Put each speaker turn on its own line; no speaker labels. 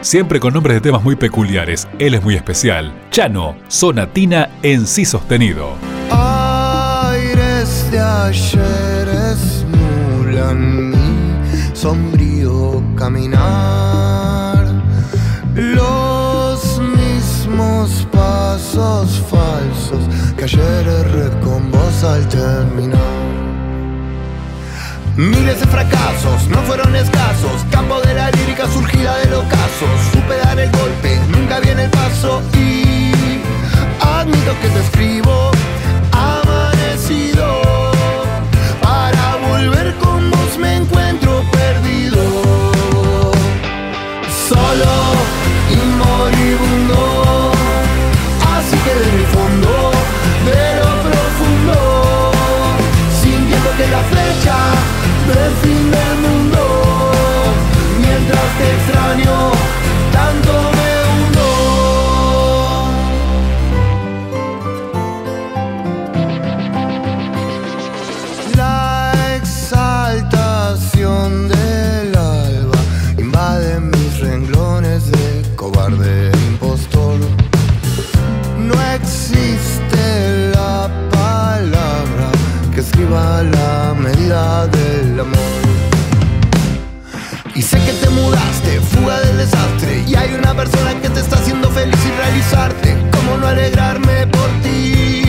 siempre con nombres de temas muy peculiares. Él es muy especial. Chano, sonatina en si sostenido.
Aires de ayer esmulan mi sombrío caminar. Los mismos pasos falsos que ayer erré con vos al terminar. Miles de fracasos no fueron escasos, campo de la lírica surgida del ocaso. Supe dar el golpe, nunca viene el paso y admito que te escribo amanecido. Para volver con vos me encuentro perdido, solo y moribundo. Así que desde el fondo de lo profundo, sintiendo que la flecha del fin del mundo, mientras te extraño, tanto me hundo. La exaltación del alba invade mis renglones de cobarde impostor. No existe la palabra que escriba la medida del amor. Y sé que te mudaste, fuga del desastre, y hay una persona que te está haciendo feliz y realizarte. ¿Cómo no alegrarme por ti?